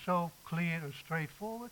so clear and straightforward.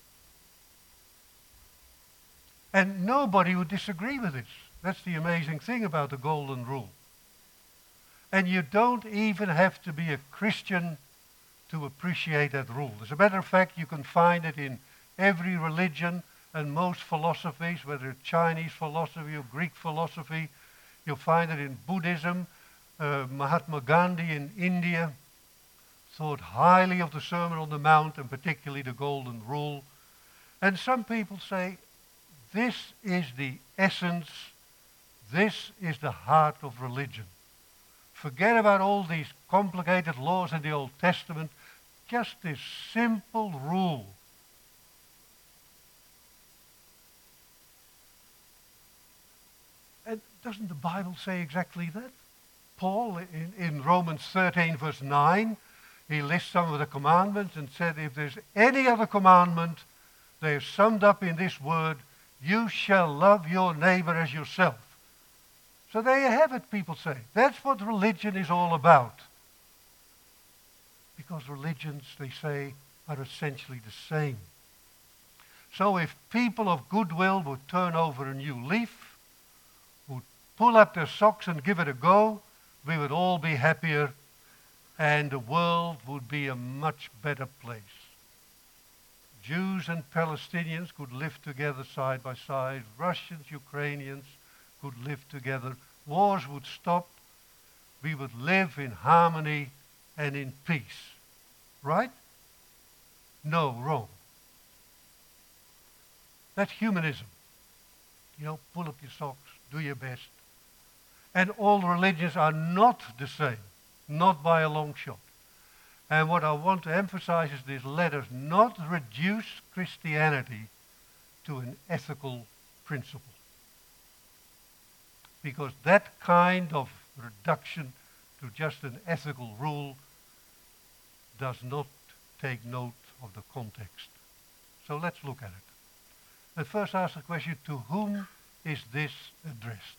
And nobody would disagree with this. That's the amazing thing about the Golden Rule. And you don't even have to be a Christian to appreciate that rule. As a matter of fact, you can find it in every religion and most philosophies, whether it's Chinese philosophy or Greek philosophy. You'll find it in Buddhism. Mahatma Gandhi in India thought highly of the Sermon on the Mount and particularly the Golden Rule. And some people say, this is the essence, this is the heart of religion. Forget about all these complicated laws in the Old Testament, just this simple rule. And doesn't the Bible say exactly that? Paul, in Romans 13, verse 9, he lists some of the commandments and said, if there's any other commandment, they're summed up in this word, you shall love your neighbor as yourself. So there you have it, people say. That's what religion is all about. Because religions, they say, are essentially the same. So if people of goodwill would turn over a new leaf, would pull up their socks and give it a go, we would all be happier and the world would be a much better place. Jews and Palestinians could live together side by side. Russians, Ukrainians could live together. Wars would stop. We would live in harmony and in peace. Right? No, wrong. That's humanism. You know, pull up your socks, do your best. And all religions are not the same, not by a long shot. And what I want to emphasize is this: let us not reduce Christianity to an ethical principle. Because that kind of reduction to just an ethical rule does not take note of the context. So let's look at it. Let's first ask the question, to whom is this addressed?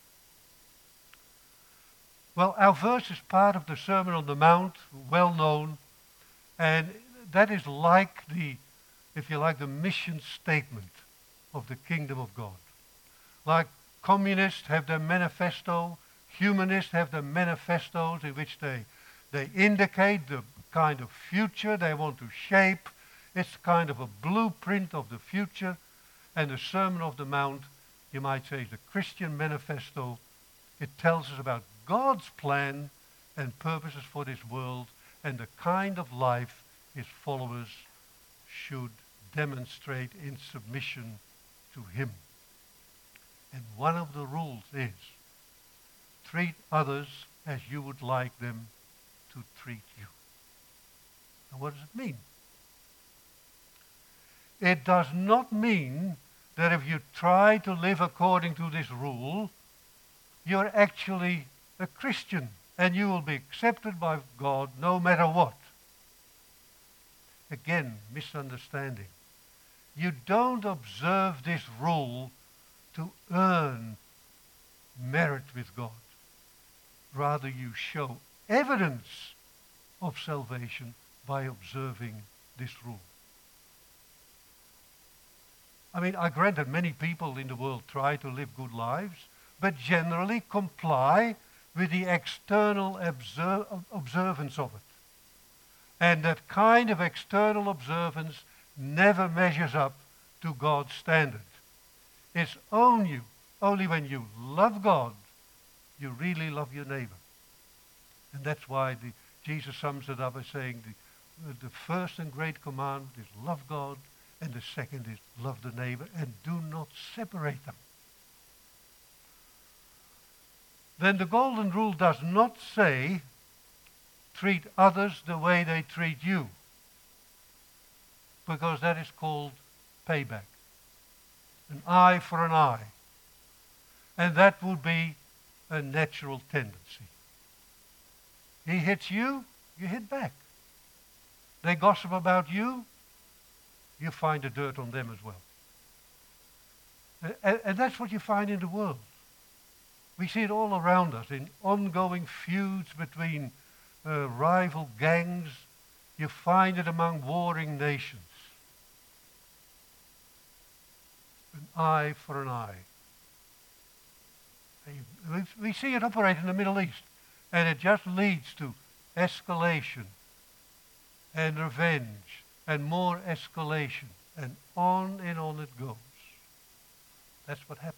Well, our verse is part of the Sermon on the Mount, well known, and that is like the, if you like, the mission statement of the kingdom of God. Like communists have their manifesto, humanists have their manifestos in which they indicate the kind of future they want to shape. It's kind of a blueprint of the future. And the Sermon on the Mount, you might say, is the Christian manifesto. It tells us about God's plan and purposes for this world and the kind of life his followers should demonstrate in submission to him. And one of the rules is, treat others as you would like them to treat you. Now what does it mean? It does not mean that if you try to live according to this rule, you're actually a Christian and you will be accepted by God no matter what. Again, misunderstanding. You don't observe this rule to earn merit with God. Rather, you show evidence of salvation by observing this rule. I mean, I grant that many people in the world try to live good lives, but generally comply with the external observance of it. And that kind of external observance never measures up to God's standard. It's only when you love God, you really love your neighbor. And that's why Jesus sums it up by saying the first and great commandment is love God, and the second is love the neighbor, and do not separate them. Then the golden rule does not say, treat others the way they treat you, because that is called payback. An eye for an eye. And that would be a natural tendency. He hits you, you hit back. They gossip about you, you find the dirt on them as well. And that's what you find in the world. We see it all around us in ongoing feuds between rival gangs You find it among warring nations. An eye for an eye. We see it operate in the Middle East, and it just leads to escalation and revenge and more escalation, and on it goes. That's what happens.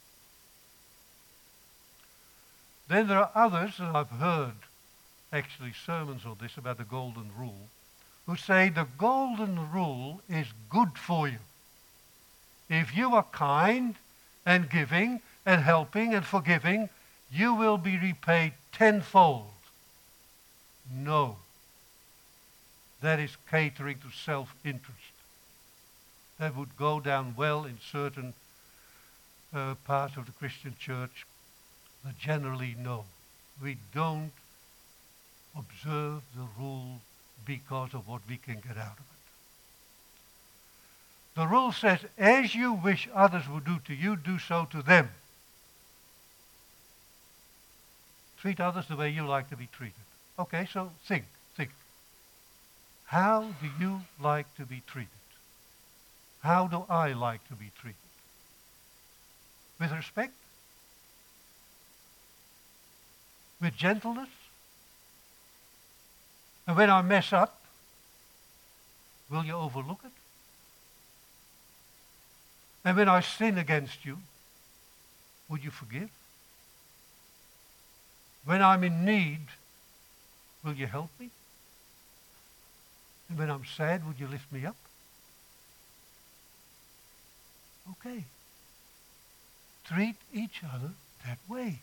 Then there are others, and I've heard actually sermons on this about the golden rule, who say the golden rule is good for you. If you are kind and giving and helping and forgiving, you will be repaid tenfold. No. That is catering to self-interest. That would go down well in certain parts of the Christian church, but generally no. We don't observe the rule because of what we can get out of it. The rule says, as you wish others would do to you, do so to them. Treat others the way you like to be treated. Okay, so think. How do you like to be treated? How do I like to be treated? With respect? With gentleness? And when I mess up, will you overlook it? And when I sin against you, would you forgive? When I'm in need, will you help me? And when I'm sad, would you lift me up? Okay. Treat each other that way.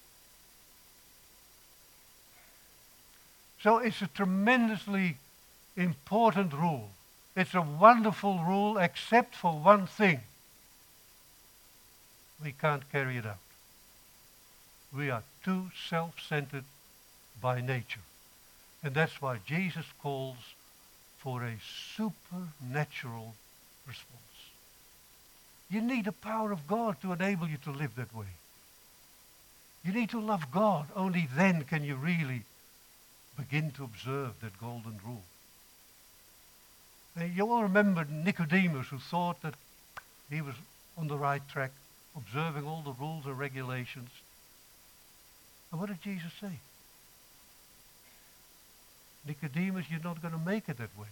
So it's a tremendously important rule. It's a wonderful rule except for one thing. We can't carry it out. We are too self-centered by nature. And that's why Jesus calls for a supernatural response. You need the power of God to enable you to live that way. You need to love God. Only then can you really begin to observe that golden rule. You all remember Nicodemus, who thought that he was on the right track, observing all the rules and regulations. And what did Jesus say? Nicodemus, you're not going to make it that way.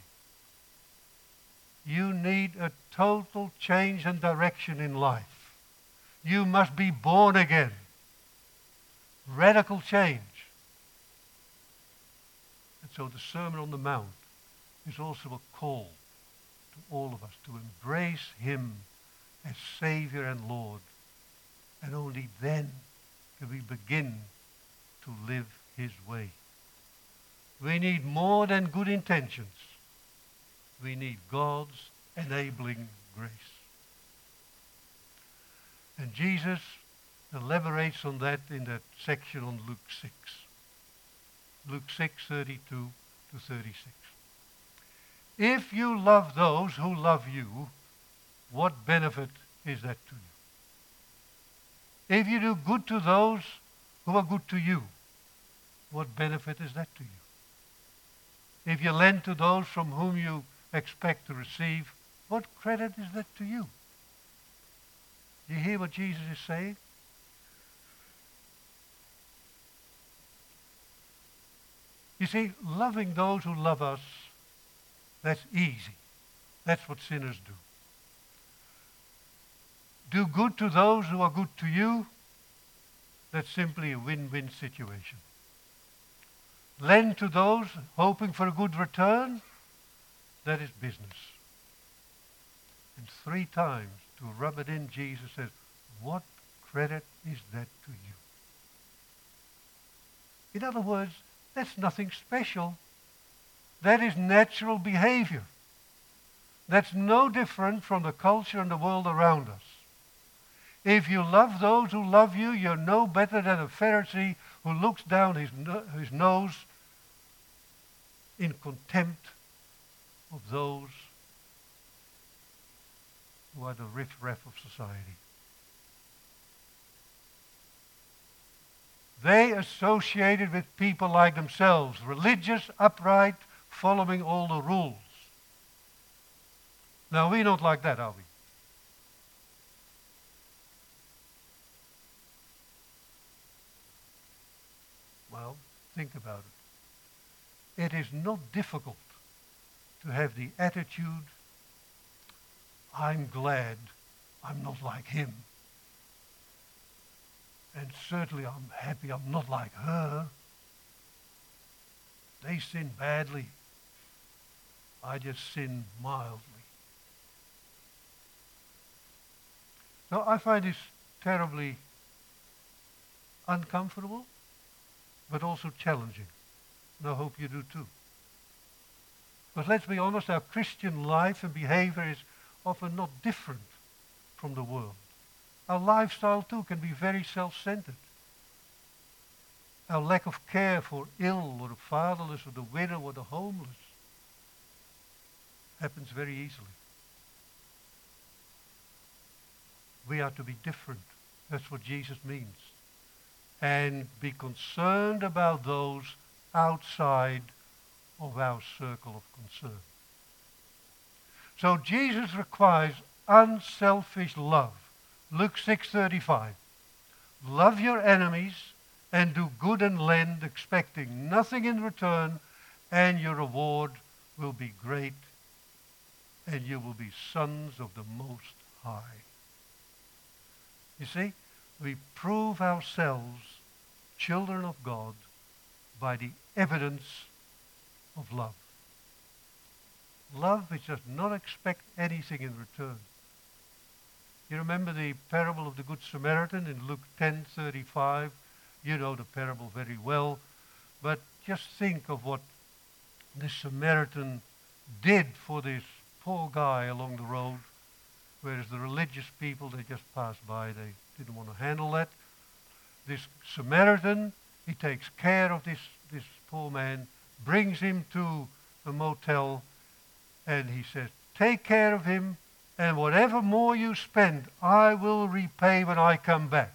You need a total change and direction in life. You must be born again. Radical change. And so the Sermon on the Mount is also a call to all of us to embrace him as Savior and Lord. And only then can we begin to live his way. We need more than good intentions. We need God's enabling grace. And Jesus elaborates on that in that section on Luke 6. Luke 6:32 to 36. If you love those who love you, what benefit is that to you? If you do good to those who are good to you, what benefit is that to you? If you lend to those from whom you expect to receive, what credit is that to you? Do you hear what Jesus is saying? You see, loving those who love us, that's easy. That's what sinners do. Do good to those who are good to you, that's simply a win-win situation. Lend to those hoping for a good return, that is business. And 3 times, to rub it in, Jesus says, what credit is that to you? In other words, that's nothing special. That is natural behavior. That's no different from the culture and the world around us. If you love those who love you, you're no better than a Pharisee who looks down his nose in contempt of those who are the riff-raff of society. They associated with people like themselves, religious, upright, following all the rules. Now, we're not like that, are we? Well, think about it. It is not difficult to have the attitude, I'm glad I'm not like him. And certainly I'm happy I'm not like her. They sin badly. I just sin mildly. So I find this terribly uncomfortable, but also challenging. And I hope you do too. But let's be honest, our Christian life and behavior is often not different from the world. Our lifestyle too can be very self-centered. Our lack of care for ill or the fatherless or the widow or the homeless happens very easily. We are to be different. That's what Jesus means. And be concerned about those outside of our circle of concern. So Jesus requires unselfish love. Luke 6:35. Love your enemies and do good and lend, expecting nothing in return, and your reward will be great, and you will be sons of the Most High. You see, we prove ourselves children of God by the evidence of love. Love which does not expect anything in return. You remember the parable of the Good Samaritan in Luke 10:35? You know the parable very well. But just think of what the Samaritan did for this poor guy along the road, whereas the religious people, they just passed by. They didn't want to handle that. This Samaritan, he takes care of this poor man, brings him to a motel, and he says, take care of him, and whatever more you spend, I will repay when I come back.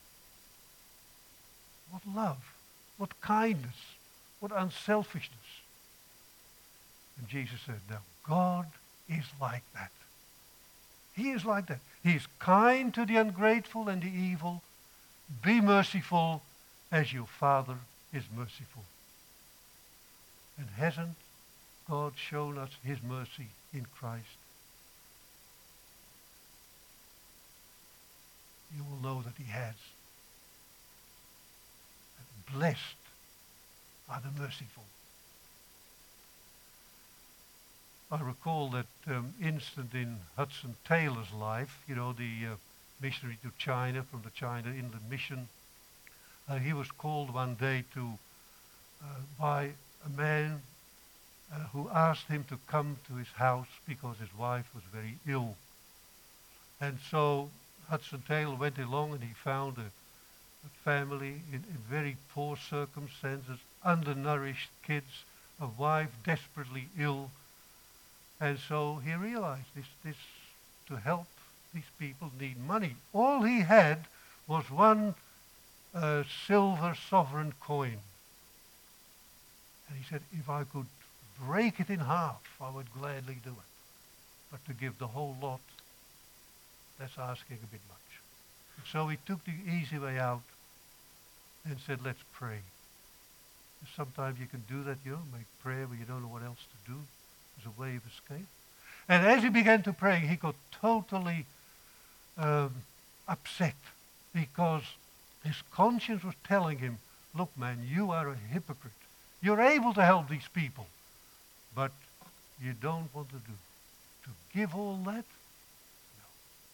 What love, what kindness, what unselfishness. And Jesus said, now God is like that. He is like that. He is kind to the ungrateful and the evil. Be merciful as your Father is merciful. And hasn't God shown us his mercy in Christ? You will know that he has. And blessed are the merciful. I recall that instant in Hudson Taylor's life, you know, the missionary to China from the China Inland Mission. He was called one day by a man who asked him to come to his house because his wife was very ill. And so Hudson Taylor went along and he found a family in very poor circumstances, undernourished kids, a wife desperately ill. And so he realized this to help these people need money. All he had was one silver sovereign coin. And he said, if I could break it in half, I would gladly do it. But to give the whole lot, that's asking a bit much. And so he took the easy way out and said, let's pray. Sometimes you can do that, you know, make prayer when you don't know what else to do. As a way of escape. And as he began to pray, he got totally upset because his conscience was telling him, look man, you are a hypocrite. You're able to help these people, but you don't want to give all that? No.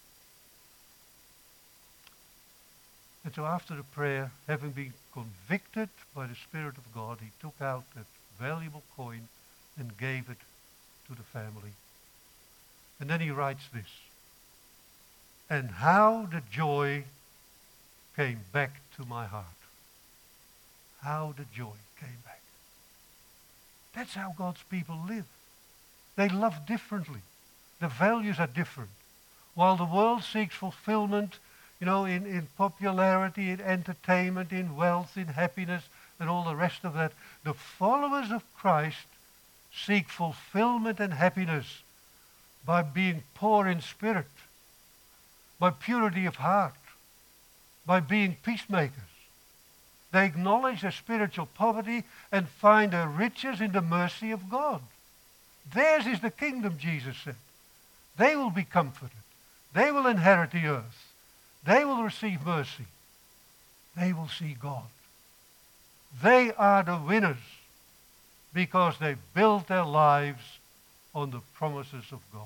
And so after the prayer, having been convicted by the Spirit of God, he took out that valuable coin and gave it to the family. And then he writes this. And how the joy came back to my heart. How the joy came back. That's how God's people live. They love differently. The values are different. While the world seeks fulfillment, you know, in popularity, in entertainment, in wealth, in happiness, and all the rest of that, the followers of Christ seek fulfillment and happiness by being poor in spirit, by purity of heart, by being peacemakers. They acknowledge their spiritual poverty and find their riches in the mercy of God. Theirs is the kingdom, Jesus said. They will be comforted. They will inherit the earth. They will receive mercy. They will see God. They are the winners because they built their lives on the promises of God.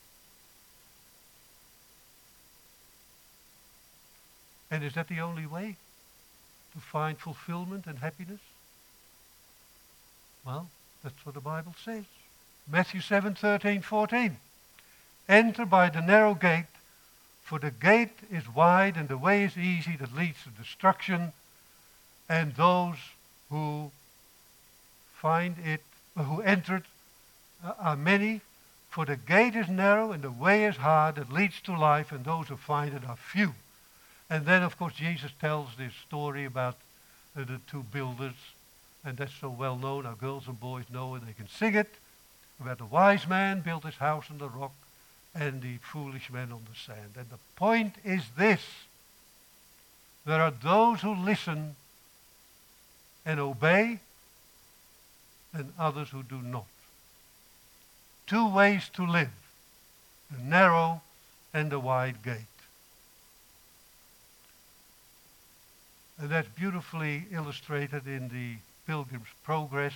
And is that the only way to find fulfillment and happiness? Well, that's what the Bible says. Matthew 7:13-14. Enter by the narrow gate, for the gate is wide and the way is easy that leads to destruction, and those who find it, who enter it, are many. For the gate is narrow and the way is hard that leads to life, and those who find it are few. And then, of course, Jesus tells this story about the two builders, and that's so well known. Our girls and boys know it, they can sing it, about the wise man built his house on the rock and the foolish man on the sand. And the point is this: there are those who listen and obey, and others who do not. Two ways to live, the narrow and the wide gate. And that's beautifully illustrated in the Pilgrim's Progress,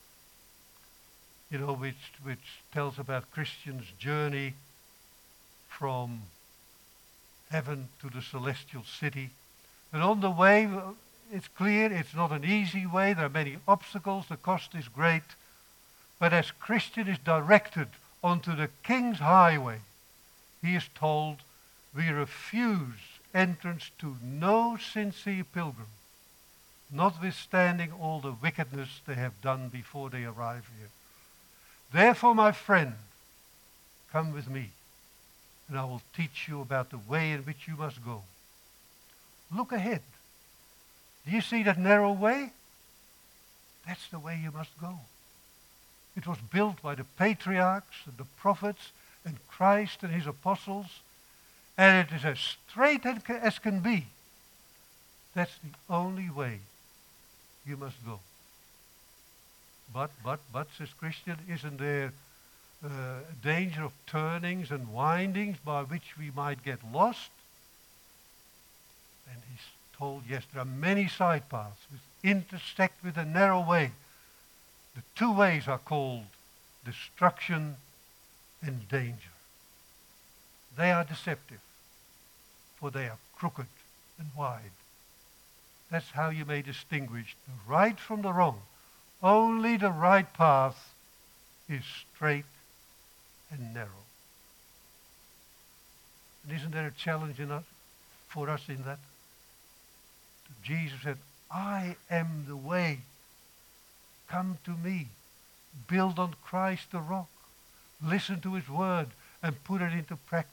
which tells about Christians' journey from heaven to the celestial city. And on the way, it's clear it's not an easy way. There are many obstacles. The cost is great. But as Christian is directed onto the King's highway, he is told, we refuse entrance to no sincere pilgrim, notwithstanding all the wickedness they have done before they arrive here. Therefore, my friend, come with me, and I will teach you about the way in which you must go. Look ahead. Do you see that narrow way? That's the way you must go. It was built by the patriarchs and the prophets and Christ and his apostles, and it is as straight as can be. That's the only way you must go. But, says Christian, isn't there danger of turnings and windings by which we might get lost? And he's told, yes, there are many side paths which intersect with a narrow way. The two ways are called destruction and danger. They are deceptive, for they are crooked and wide. That's how you may distinguish the right from the wrong. Only the right path is straight and narrow. And isn't there a challenge for us in that? Jesus said, I am the way. Come to me. Build on Christ the rock. Listen to his word and put it into practice.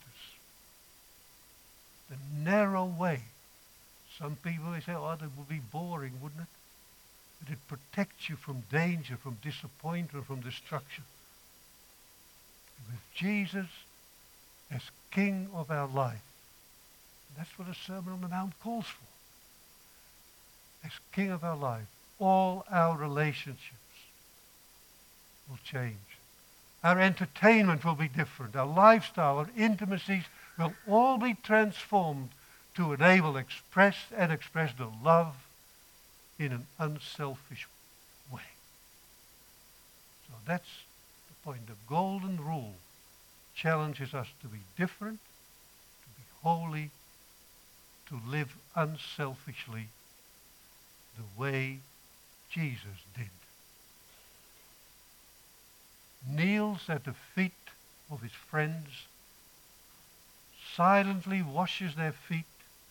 The narrow way. Some people may say, oh, that would be boring, wouldn't it? But it protects you from danger, from disappointment, from destruction. With Jesus as King of our life. That's what the Sermon on the Mount calls for. As King of our life, all our relationships will change. Our entertainment will be different. Our lifestyle, our intimacies will all be transformed to enable express the love in an unselfish way. So that's the point. The golden rule challenges us to be different, to be holy, to live unselfishly the way Jesus did. Kneels at the feet of his friends, silently washes their feet.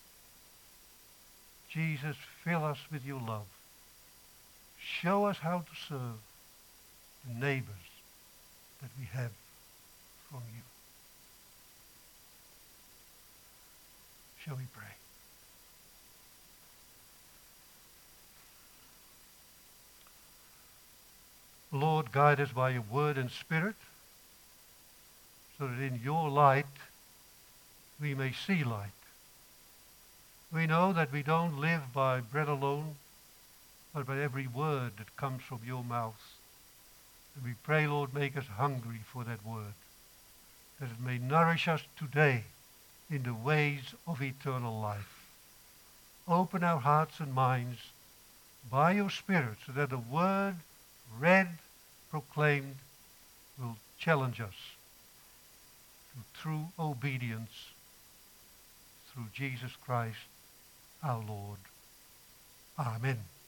Jesus, fill us with your love. Show us how to serve the neighbors that we have from you. Shall we pray? Lord, guide us by your word and spirit, so that in your light we may see light. We know that we don't live by bread alone, but by every word that comes from your mouth. And we pray, Lord, make us hungry for that word, that it may nourish us today in the ways of eternal life. Open our hearts and minds by your Spirit, so that the word read, proclaimed, will challenge us to true obedience through Jesus Christ our Lord. Amen.